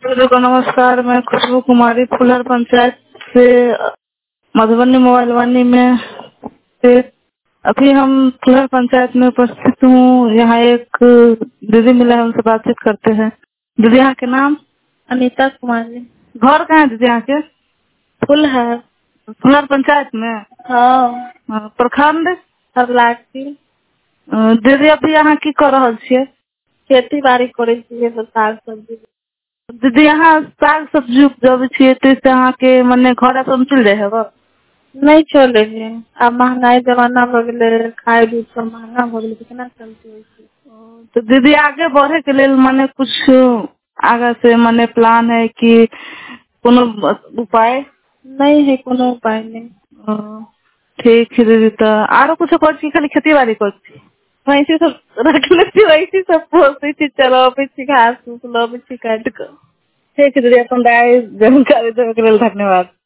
सभी को नमस्कार। मैं खुशबू कुमारी फुलर पंचायत से मधुबनी मोबाइल वानी में से अभी हम फुलर पंचायत में उपस्थित हूँ। यहाँ एक दीदी मिला है, उनसे बातचीत करते हैं। दीदी यहाँ के नाम? अनीता कुमारी। घर कहाँ है दीदी यहाँ के? फुल है फुलर पंचायत में। हाँ प्रखंड हरलाठी। दीदी अभी यहाँ की कर रहल छियै? खेती बाड़ी करे छियै, तो साग सब्जी। दीदी यहाँ साग सब्जी उपजाबे छियै तो इससे अहाँ के मने घर सब चल जाए है? नहीं चले है, अब महंगाई जमाना हो गए, खाए दूध सब महंगा हो गए, कितना चलते वैसे। तो दीदी आगे बढ़े के लिए मने कुछ आगे से मने प्लान है कि कोनो उपाय? नहीं है, कोनो उपाय नहीं। ठीक है दीदी। तो आरो कुछ कर खाली खेती बाड़ी कर वैसे सब रख लेती, वैसे सब पोसते थी, चलो पीछे घास फूस लो, पीछे काट कर। ठीक है दीदी, अपन जानकारी देने के लिए धन्यवाद।